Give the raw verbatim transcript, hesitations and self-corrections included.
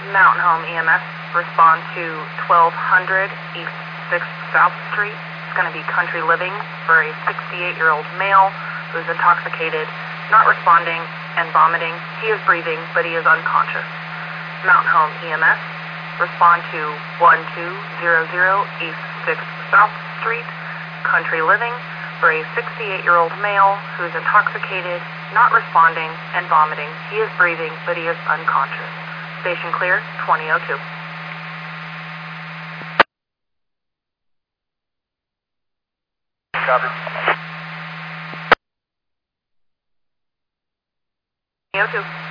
Mountain Home E M S, respond to twelve hundred East sixth South Street. It's going to be Country Living for a sixty-eight-year-old male who's intoxicated, not responding, and vomiting. He is breathing, but he is unconscious. Mountain Home E M S, respond to one two zero zero East sixth South Street, Country Living for a sixty-eight-year-old male who's intoxicated, not responding, and vomiting. He is breathing, but he is unconscious. Station clear, twenty oh two. Copy. twenty oh two.